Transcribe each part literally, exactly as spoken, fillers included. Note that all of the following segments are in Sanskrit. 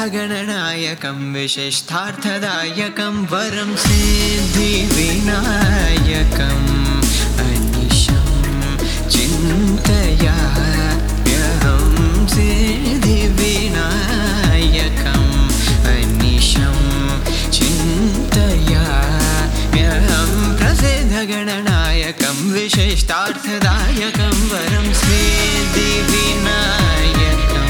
प्रसिद्धगणनायकं विशिष्टार्थदायकं वरं सिद्धिविनायकम् अनिशं चिन्तयाम्यहं सिद्धिविनायकम् अनिशं चिन्तयाम्यहं प्रसिद्धगणनायकं विशिष्टार्थदायकं वरं सिद्धिविनायकम्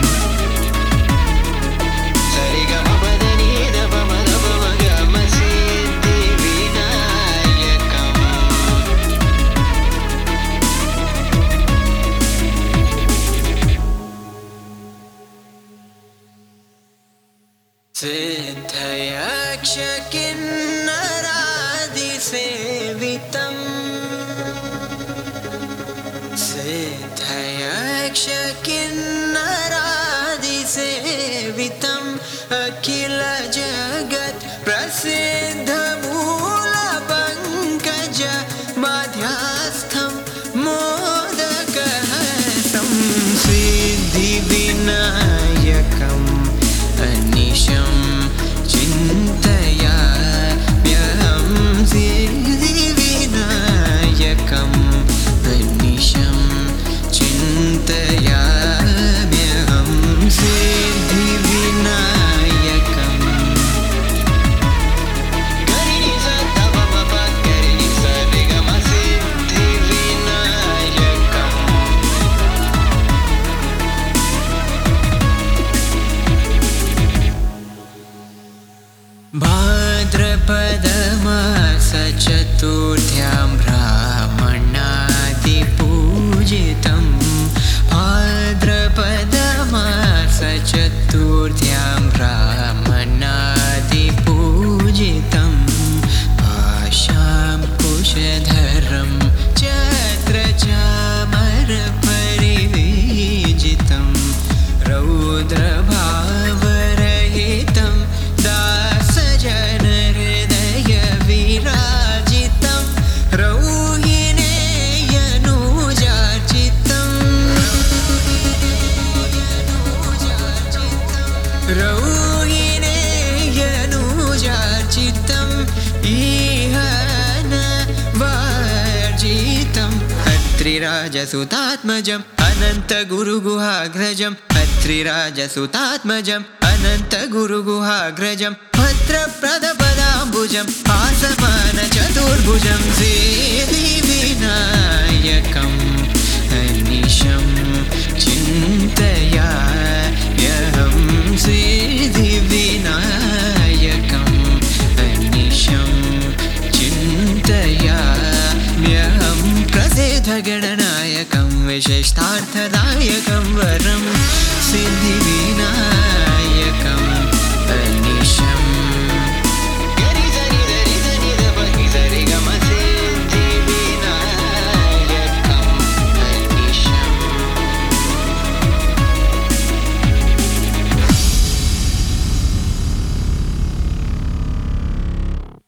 सिद्धयक्षकिन्नरादिसेवितम् सिद्धयक्षकिन्नरादिसेवितम् अखिल जगत् प्रसिद्धमूलपङ्कज मध्यस्थं मोदकहस्तं सिद्धिविनायकम् अनिशं चिन्तयाम्यहं सिद्धिविनायकम् अनिशं चिन्तयाम्यहं सिद्धिविनायकम् करिणि सत्तवमप करिणि सरिगम सिद्धिविनायकम् भाद्रपदमास चतुर्थ्यां ब्राह्मणादिपूजितं भाद्रपदमास चतुर्थ्यां ब्राह्मणादिपूजितं आशां कुशधरं छत्रचामरपरिविजितं रौद्रभावरहितं दासजनहृदयविराजितं रौहिणेयनुजार्चितं रौहिणेयनुजार्चितं इह न वर्जितम् अत्रिराजसुतात्मजम् अनन्तगुरुगुहाग्रजम् अत्रिराजसुतात्मजम् अनन्तगुरुगुहाग्रजं भद्रप्रदपदाम्बुजं आसमानचतुर्भुजं सिद्धिविनायकम् अनिशं चिन्तयाम्यहं सिद्धिविनायकम् अनिशं चिन्तयाम्यहं प्रसिद्धगणनायकं विशिष्टार्थदायकं वरं सिद्धिविनायकम्